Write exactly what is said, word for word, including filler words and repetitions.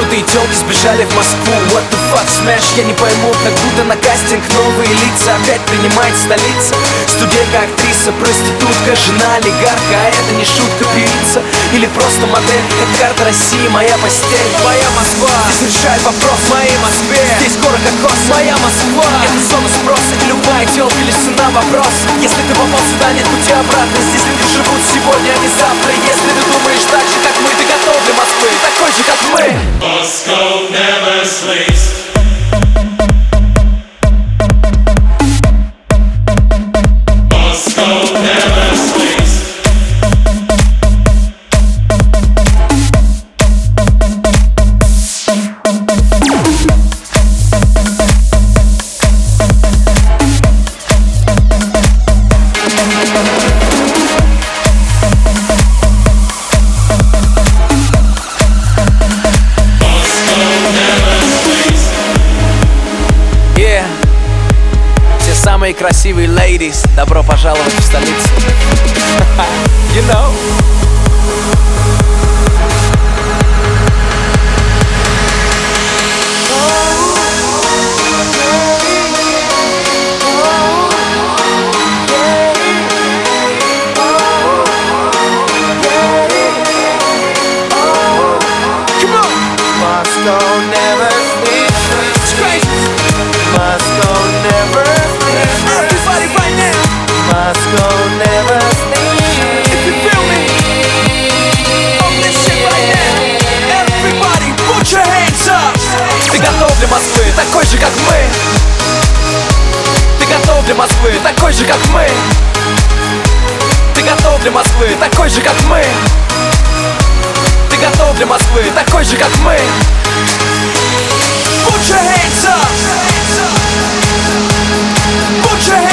Крутые тёлки сбежали в Москву. What the fuck, smash, я не пойму. Как будто на кастинг новые лица опять принимает столица. Студентка, актриса, проститутка, жена олигарха. А это не шутка, певица или просто модель. Как карта России, моя постель. Моя Москва, здесь решает вопрос в моей Москве. Здесь город как космос, моя Москва. Это зона спроса, и любая тёлка лишь цена вопрос. Если ты попал сюда, нет пути обратно. Здесь люди живут сегодня, а не завтра. Если ты думаешь так же, как мы, ты готов для Москвы, такой же, как мы. Moscow never sleeps. Moscow never sleeps. Самые красивые ladies, добро пожаловать в столицу. You know. Come on. Moscow never sleeps. It's crazy. Moscow never sleeps. Everybody right now. Moscow never sleeps. If you feel me, on this shit right now. Everybody, put your hands up. Ты готов для Москвы, такой же, как мы. Ты готов для Москвы, такой же, как мы. Ты готов для Москвы, такой же, как мы. Ты готов для Москвы, такой же, как мы. Put your hands up. Put your hands up.